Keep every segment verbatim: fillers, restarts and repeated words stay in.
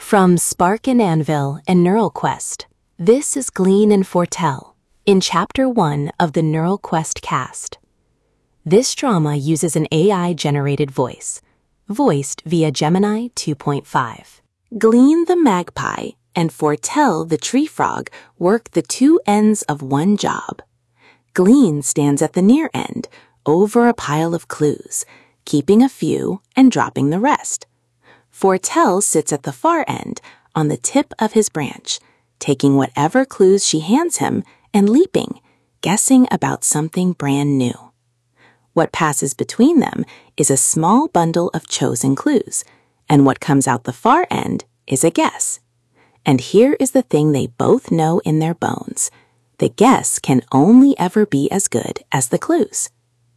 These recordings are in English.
From Spark and Anvil and NeuralQuest, this is Glean and Foretell in Chapter one of the NeuralQuest cast. This drama uses an A I-generated voice, voiced via Gemini two point five. Glean the magpie and Foretell the tree frog work the two ends of one job. Glean stands at the near end, over a pile of clues, keeping a few and dropping the rest. Foretell sits at the far end, on the tip of his branch, taking whatever clues she hands him and leaping, guessing about something brand new. What passes between them is a small bundle of chosen clues, and what comes out the far end is a guess. And here is the thing they both know in their bones. The guess can only ever be as good as the clues.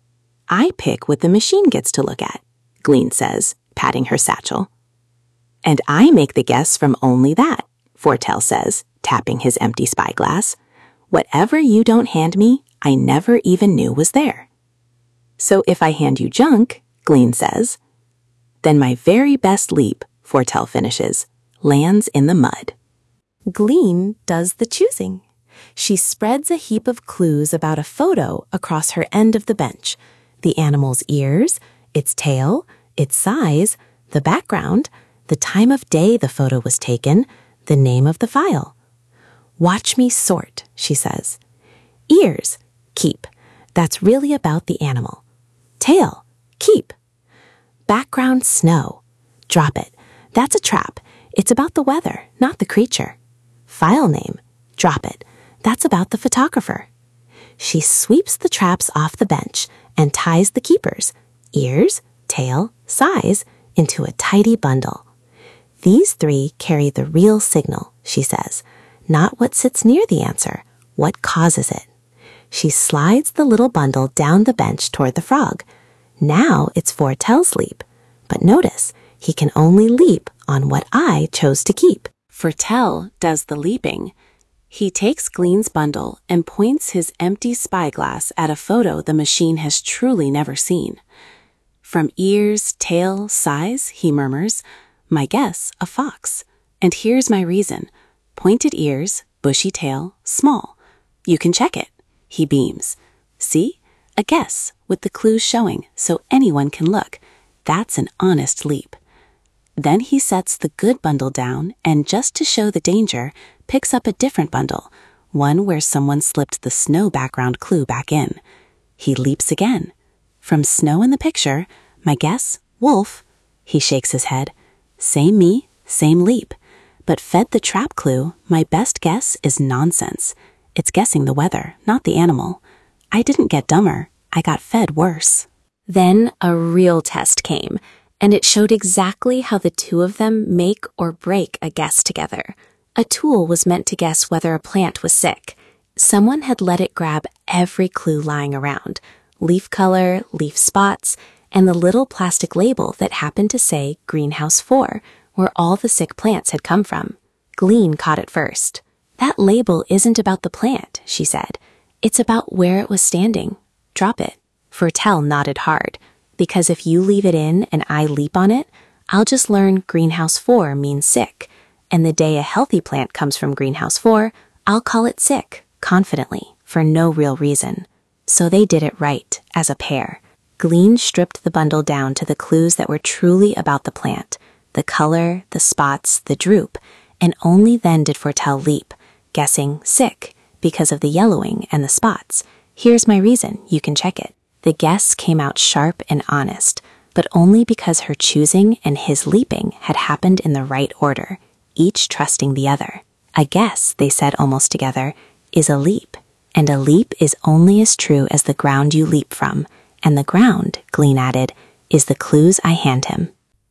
I pick what the machine gets to look at, Glean says, patting her satchel. And I make the guess from only that, Foretell says, tapping his empty spyglass. Whatever you don't hand me, I never even knew was there. So if I hand you junk, Glean says, then my very best leap, Foretell finishes, lands in the mud. Glean does the choosing. She spreads a heap of clues about a photo across her end of the bench. The animal's ears, its tail, its size, the background, the time of day the photo was taken, the name of the file. Watch me sort, she says. Ears, keep. That's really about the animal. Tail, keep. Background snow. Drop it. That's a trap. It's about the weather, not the creature. File name. Drop it. That's about the photographer. She sweeps the traps off the bench and ties the keepers, ears, tail, size, into a tidy bundle. These three carry the real signal, she says, not what sits near the answer, what causes it. She slides the little bundle down the bench toward the frog. Now it's Foretell's leap, but notice he can only leap on what I chose to keep. Foretell does the leaping. He takes Glean's bundle and points his empty spyglass at a photo the machine has truly never seen. From ears, tail, size, he murmurs, my guess, a fox. And here's my reason. Pointed ears, bushy tail, small. You can check it. He beams. See? A guess, with the clues showing, so anyone can look. That's an honest leap. Then he sets the good bundle down and, just to show the danger, picks up a different bundle, one where someone slipped the snow background clue back in. He leaps again. From snow in the picture, my guess, wolf. He shakes his head. Same me, same leap. But fed the trap clue, my best guess is nonsense. It's guessing the weather, not the animal. I didn't get dumber. I got fed worse. Then a real test came, and it showed exactly how the two of them make or break a guess together. A tool was meant to guess whether a plant was sick. Someone had let it grab every clue lying around, leaf color, leaf spots, and the little plastic label that happened to say Greenhouse four, where all the sick plants had come from. Glean caught it first. That label isn't about the plant, she said. It's about where it was standing. Drop it. Foretell nodded hard, because if you leave it in and I leap on it, I'll just learn Greenhouse four means sick, and the day a healthy plant comes from Greenhouse four, I'll call it sick, confidently, for no real reason. So they did it right, as a pair. Glean stripped the bundle down to the clues that were truly about the plant, the color, the spots, the droop, and only then did Foretell leap, guessing sick, because of the yellowing and the spots. Here's my reason, you can check it. The guess came out sharp and honest, but only because her choosing and his leaping had happened in the right order, each trusting the other. A guess, they said almost together, is a leap, and a leap is only as true as the ground you leap from, and the ground, Glean added, is the clues I hand him.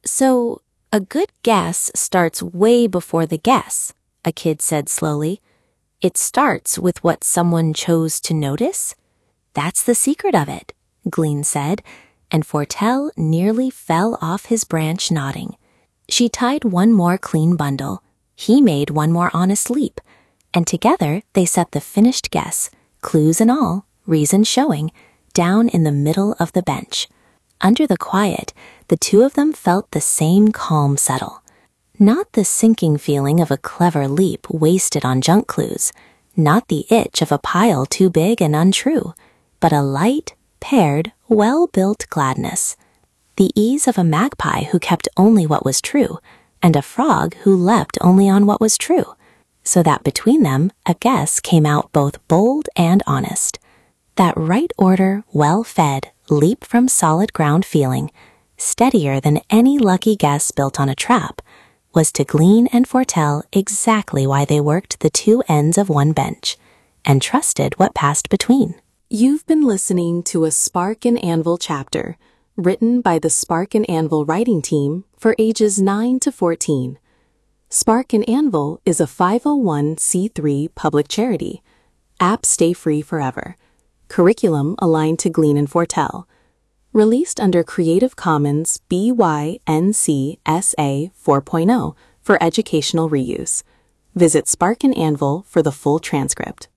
So, a good guess starts way before the guess, a kid said slowly. It starts with what someone chose to notice? That's the secret of it, Glean said, and Foretell nearly fell off his branch nodding. She tied one more clean bundle. He made one more honest leap, and together they set the finished guess, clues and all, reason showing, down in the middle of the bench. Under the quiet, the two of them felt the same calm settle. Not the sinking feeling of a clever leap wasted on junk clues, not the itch of a pile too big and untrue, but a light, paired, well-built gladness. The ease of a magpie who kept only what was true, and a frog who leapt only on what was true, so that between them a guess came out both bold and honest. That right order, well-fed, leap from solid ground feeling, steadier than any lucky guess built on a trap, was to glean and foretell exactly why they worked the two ends of one bench, and trusted what passed between. You've been listening to a Spark and Anvil chapter, written by the Spark and Anvil writing team for ages nine to fourteen. Spark and Anvil is a five oh one c three public charity. Apps stay free forever. Curriculum aligned to glean and foretell. Released under Creative Commons B Y N C S A four point oh for educational reuse. Visit Spark and Anvil for the full transcript.